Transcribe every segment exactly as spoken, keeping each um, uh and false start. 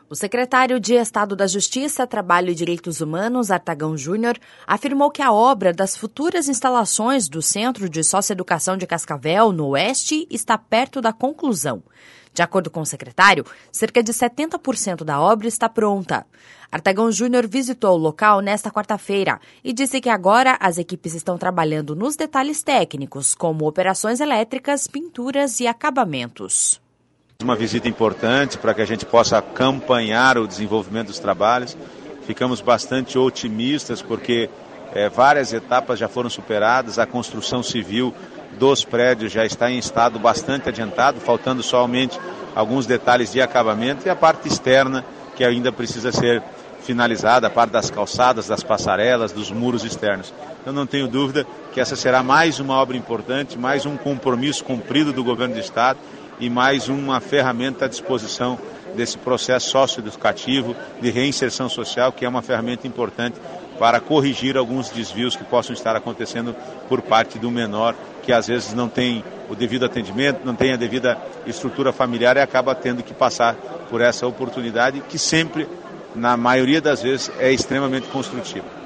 O secretário de Estado da Justiça, Trabalho e Direitos Humanos, Artagão Júnior, afirmou que a obra das futuras instalações do Centro de Socioeducação de Cascavel, no Oeste, está perto da conclusão. De acordo com o secretário, cerca de setenta por cento da obra está pronta. Artagão Júnior visitou o local nesta quarta-feira e disse que agora as equipes estão trabalhando nos detalhes técnicos, como operações elétricas, pinturas e acabamentos. Uma visita importante para que a gente possa acompanhar o desenvolvimento dos trabalhos. Ficamos bastante otimistas porque é, várias etapas já foram superadas, a construção civil dos prédios já está em estado bastante adiantado, faltando somente alguns detalhes de acabamento e a parte externa que ainda precisa ser finalizada, a parte das calçadas, das passarelas, dos muros externos. Eu não tenho dúvida que essa será mais uma obra importante, mais um compromisso cumprido do governo do Estado e mais uma ferramenta à disposição desse processo socioeducativo de reinserção social, que é uma ferramenta importante para corrigir alguns desvios que possam estar acontecendo por parte do menor, que às vezes não tem o devido atendimento, não tem a devida estrutura familiar e acaba tendo que passar por essa oportunidade que sempre, na maioria das vezes, é extremamente construtiva.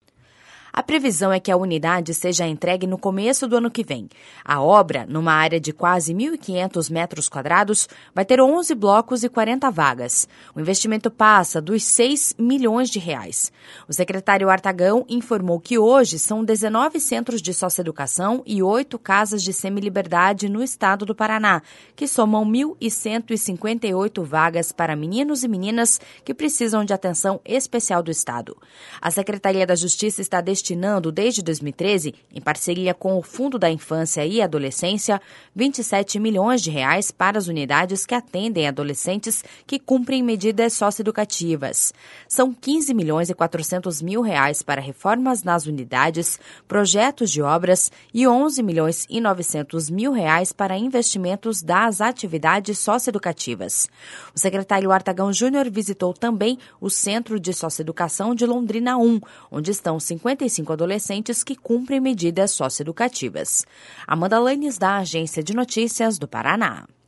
A previsão é que a unidade seja entregue no começo do ano que vem. A obra, numa área de quase mil e quinhentos metros quadrados, vai ter onze blocos e quarenta vagas. O investimento passa dos seis milhões de reais. O secretário Artagão informou que hoje são dezenove centros de socioeducação e oito casas de semiliberdade no estado do Paraná, que somam mil cento e cinquenta e oito vagas para meninos e meninas que precisam de atenção especial do estado. A Secretaria da Justiça está destinando destinando desde dois mil e treze, em parceria com o Fundo da Infância e Adolescência, vinte e sete milhões de reais para as unidades que atendem adolescentes que cumprem medidas socioeducativas. São quinze milhões e quatrocentos mil reais para reformas nas unidades, projetos de obras e onze milhões e novecentos mil reais para investimentos das atividades socioeducativas. O secretário Artagão Júnior visitou também o Centro de Socioeducação de Londrina um, onde estão cinquenta e cinco adolescentes que cumprem medidas socioeducativas. Amanda Lanes, da Agência de Notícias do Paraná.